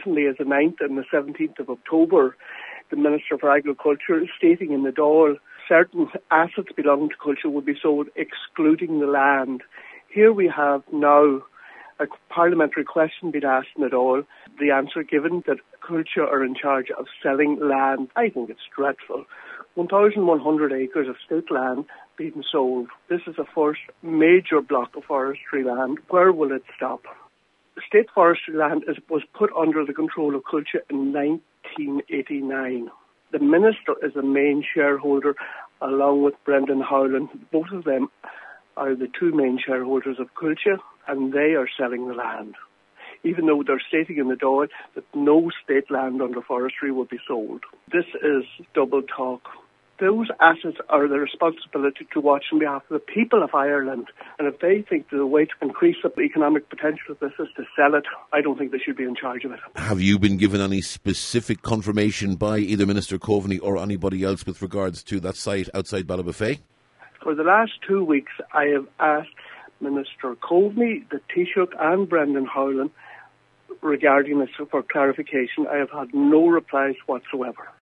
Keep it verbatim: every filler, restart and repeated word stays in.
recently as the ninth and the seventeenth of October, the Minister for Agriculture stating in the Dáil certain assets belonging to culture would be sold excluding the land. Here we have now a parliamentary question being asked in the Dáil, the answer given that culture are in charge of selling land. I think it's dreadful. one thousand one hundred acres of state land being sold. This is the first major block of forestry land. Where will it stop? State forestry land is, was put under the control of culture in nineteen eighty-nine. The Minister is the main shareholder along with Brendan Howlin. Both of them are the two main shareholders of culture, and they are selling the land, even though they're stating in the Dáil that no state land under forestry will be sold. This is double talk. Those assets are the responsibility to watch on behalf of the people of Ireland. And if they think the way to increase the economic potential of this is to sell it, I don't think they should be in charge of it. Have you been given any specific confirmation by either Minister Coveney or anybody else with regards to that site outside Ballybofey? For the last two weeks, I have asked Minister Coveney, the Taoiseach and Brendan Howlin regarding this for clarification. I have had no replies whatsoever.